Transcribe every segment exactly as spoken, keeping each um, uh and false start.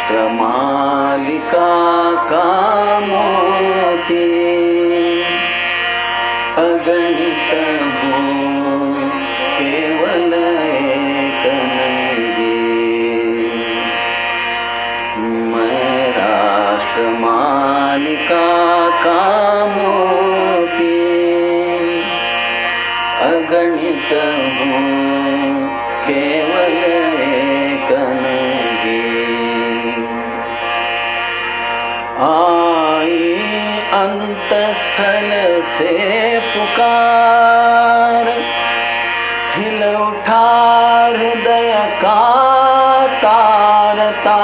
राष्ट्रमालिका का मोती अगणित हो केवल एक नहीं। मैं राष्ट्रमालिका का मोती अगणित हो केवल एक नहीं। आई अंतस्थल से पुकार, हिल उठा हृदय का तार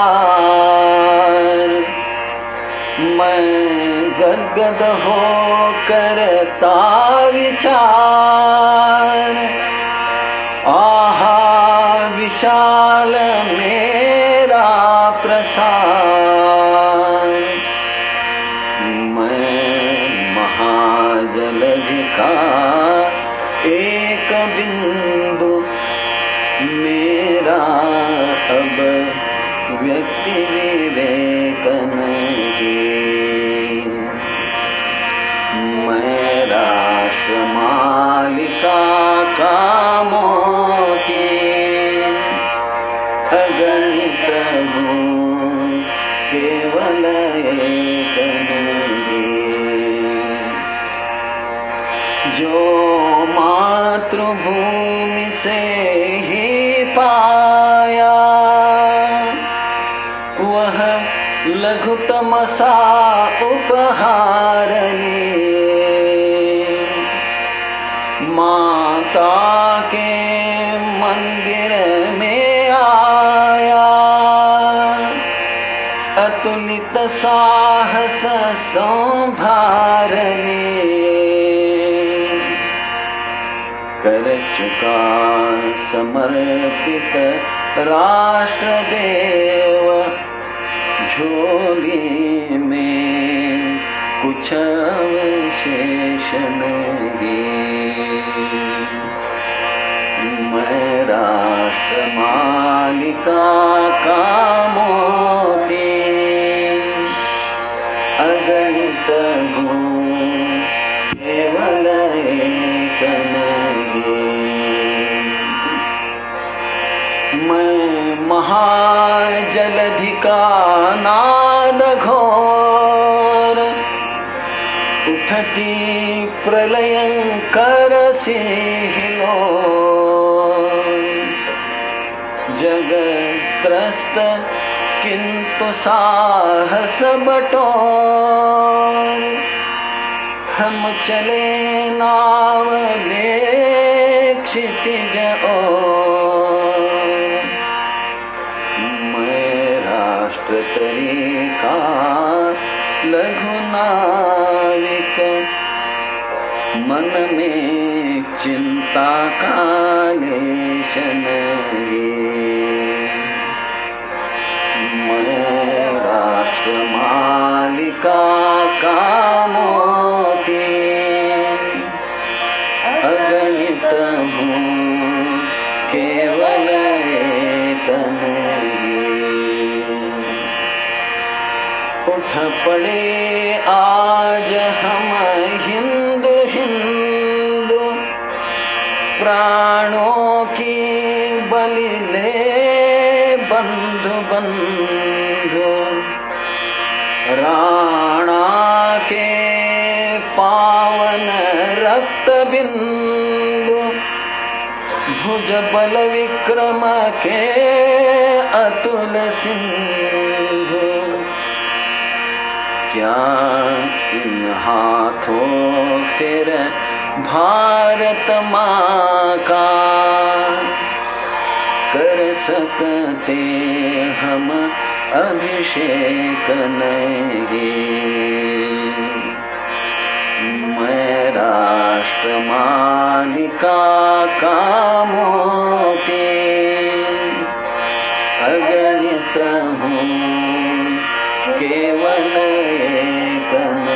तार। मैं गदगद हो करता विचार, आहा विशाल मेरा प्रसार। मैं महाजलधि का एक बिंदु, मेरा अब व्यक्ति विवेक नहीं। मैं राष्ट्रमालिका का मोती अगणित हूँ केवल एक नहीं। जो मातृभूमि से ही पाया, वह लघुतम सा उपहार लिए। माता के मंदिर में आया, अतुलित साहस संभार लिए। कर चुका समर्पित राष्ट्र देव, झोली में कुछ अवशेष नहीं। मैं राष्ट्रमालिका का मोती अगणित हूँ केवल एक नहीं। मैं महाजलधि का नाद घोर, उठती प्रलयंकर सिंहिलो। जगत्रस्त किंतु साहस बटोर, हम चले नाव ले क्षितिज ओर। मैं राष्ट्र तरीका लघु नाविक, मन में चिंता का लेश नहीं। मैं राष्ट्रमालिका का मोती अगणित हूँ केवल एक नहीं। उठ पड़े आज हम हिंदू हिंदू, प्राणों की बलि ले बंधु बंधु। राणा के पावन रक्त बिंदु, भुज बल विक्रम के अतुल सिंधु। क्या इन हाथों फिर भारत माँ का कर सकते हम अभिषेक नहीं। मैं राष्ट्रमालिका का मोती अगणित हूँ केवल एक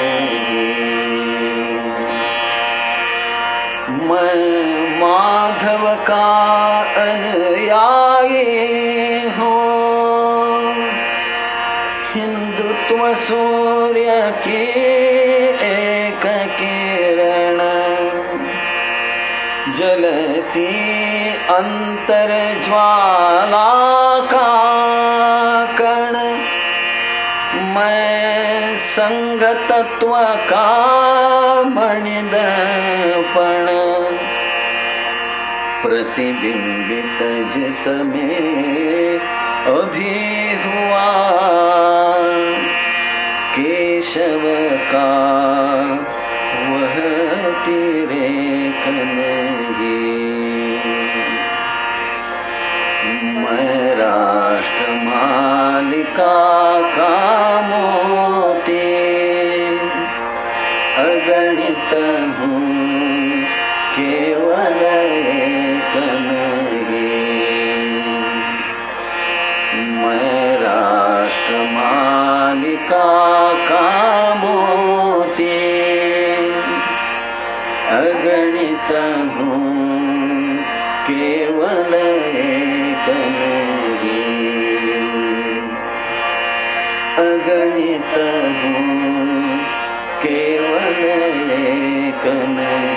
नहीं। मैं माधव का अनुयायी हूँ, सूर्य की एक किरण जलती अंतर ज्वाला का कण। मैं संग तत्व का मणिदर्पण प्रतिबिंबित जिसमें अभी हुआ केशव का वह तिरेक नहीं। मैं राष्ट्रमालिका का मोती अगणित हूँ केवल एक नहीं। मैं राष्ट्रमालिका का मोती अगणित हूँ केवल एक नहीं। अगणित हूँ केवल एक नहीं।